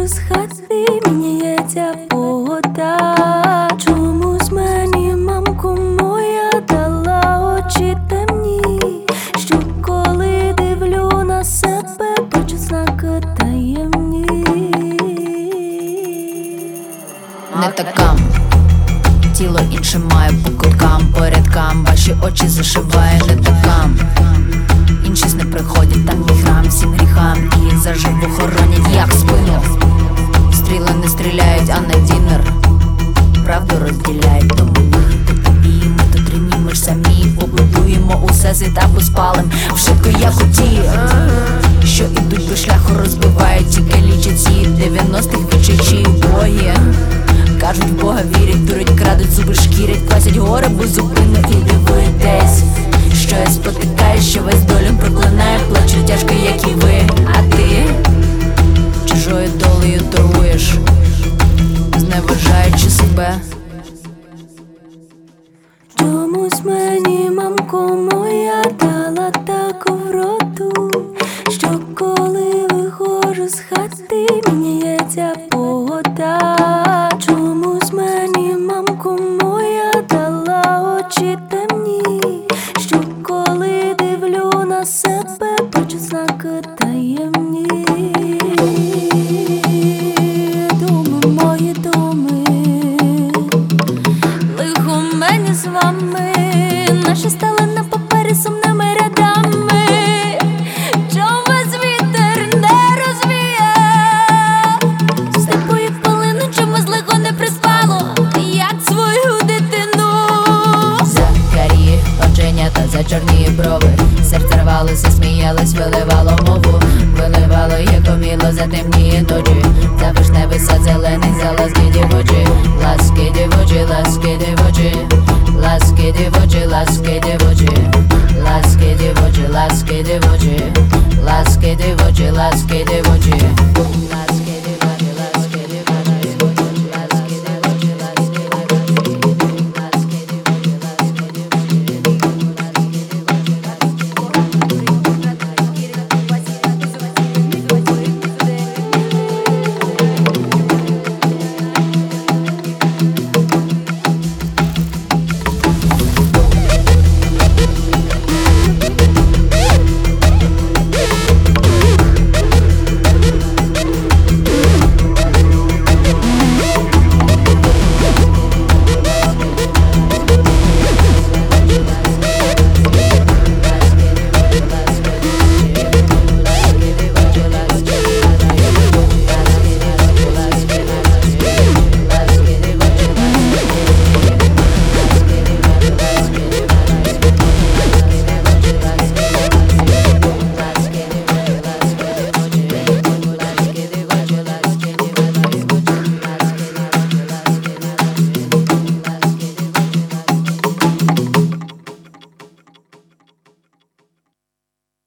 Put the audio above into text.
виходжу з хати, міняється погода. Чомусь мені мамко моя дала очі темні, що коли дивлю на себе, бачу знаки таємні. Не така, тіло інше має по куткам, по рядкам, ваші очі зашиває не така. Інші не приходять, там мій храм всім гріхам, і їх заживу хоронять, як спину. Стріли не стріляють, а на дінер правду розділяють. Тому ми тобі, ми тут рівні, ми ж самі побудуємо усе світа спалим вшитко, як у ті, що ідуть по шляху, розбивають, тільки лічать ці 90-х відчичі боги. Кажуть, в Бога вірять, дурять, крадуть, зуби шкірять, класять гори беззупинно і дивуєтесь, що я спотикаюсь, що весь долю проклинає, плачу тяжко, як і ви. А ти чужою долею торгуєш, зневажаючи себе. Чомусь мені мамко моя дала таку вроду, що коли виходжу з хати, міняється погода. Чомусь мені мамко моя дала очі темні, що коли дивлю на себе, бачу знаки таємні. Думи, мої думи, лихо мені з вами, наші стали на папері сумними рядами. Чом вас вітер не розвіє, степу і полину, чому злого не приспало, як свою дитину. За карі оченята, за чорні брови, серце рвалося, сміялось, виливало мову, виливало, як уміло, за темні ночі, за вишневий сад зелений, за ласки дівочі, ласки дівочі, ласки дівочі, ласки дівочі, ласки дівочі, ласки дівочі, ласки дівочі, ласки дівочі, ласки дівочі.